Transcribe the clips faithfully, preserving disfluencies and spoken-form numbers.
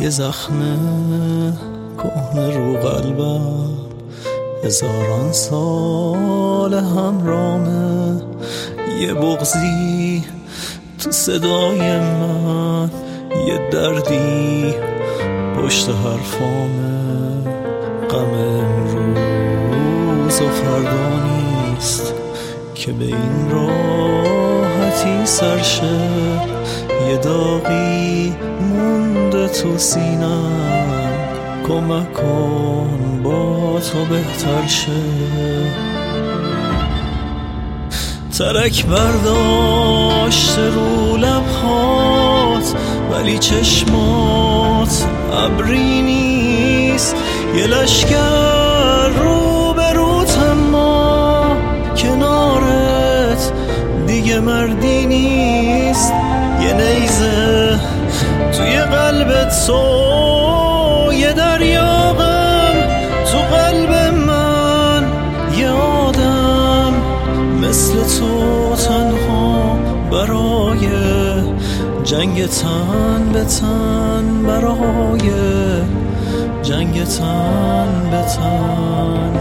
یه زخم کهنه رو قلبم هزاران سال همرامه، یه بغضی تو صدای من، یه دردی پشت حرفامه. غم امروز و فردا نیست که به این راحتی سرشه، یه داغی مونده تو سینم، کمک کن با تو بهتر شه. ترک برداشت رو لبهات ولی چشمات ابری نیست، یه لشکر رو به روت اما کنارت دیگه مردی نیست، یه نیزه توی قلبت تو، یه دریا غم تو قلب من، یه آدم مثل تو تنها برای جنگ تن به تن، برای جنگ تن به تن.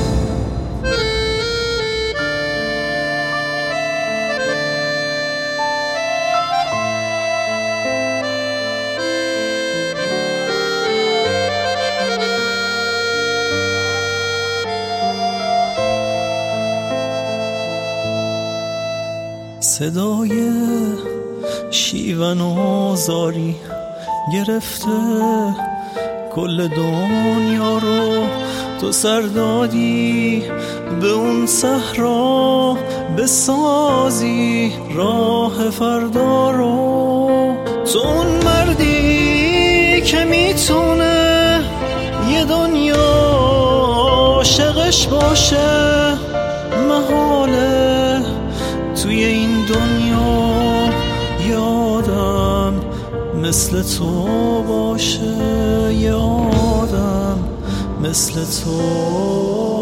صدای شیون و زاری گرفته کل دنیا رو، تو سر دادی به اون صحرا بسازی راه فردا رو. تو اون مردی که میتونه یه دنیا عاشقش باشه، محاله توی این دنیا یه آدم مثل تو باشه، یه آدم مثل تو.